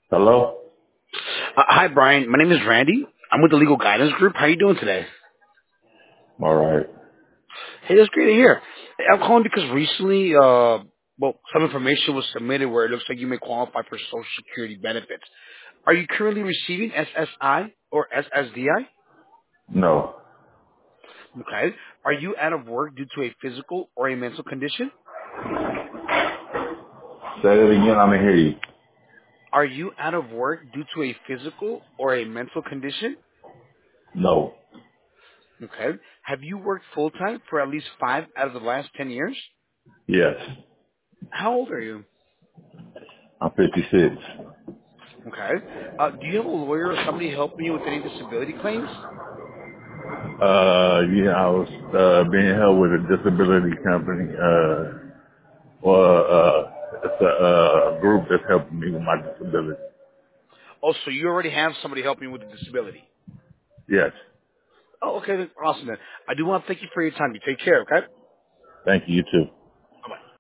Hello? Hi, Brian. My name is Randy. I'm with the Legal Guidance Group. How are you doing today? All right. Hey, that's great to hear. Hey, I'm calling because recently, some information was submitted where it looks like you may qualify for Social Security benefits. Are you currently receiving SSI or SSDI? No. Okay. Are you out of work due to a physical or a mental condition? Say it again. I didn't hear you. Are you out of work due to a physical or a mental condition? No. Okay. Have you worked full time for at least 5 out of the last 10 years? Yes. How old are you? I'm 56. Okay. Do you have a lawyer or somebody helping you with any disability claims? Yeah, I was, being held with a disability company. It's a group that's helping me with my disability. Oh, so you already have somebody helping you with the disability. Yes. Oh, okay. Then awesome then. I do want to thank you for your time. You take care, okay? Thank you. You too.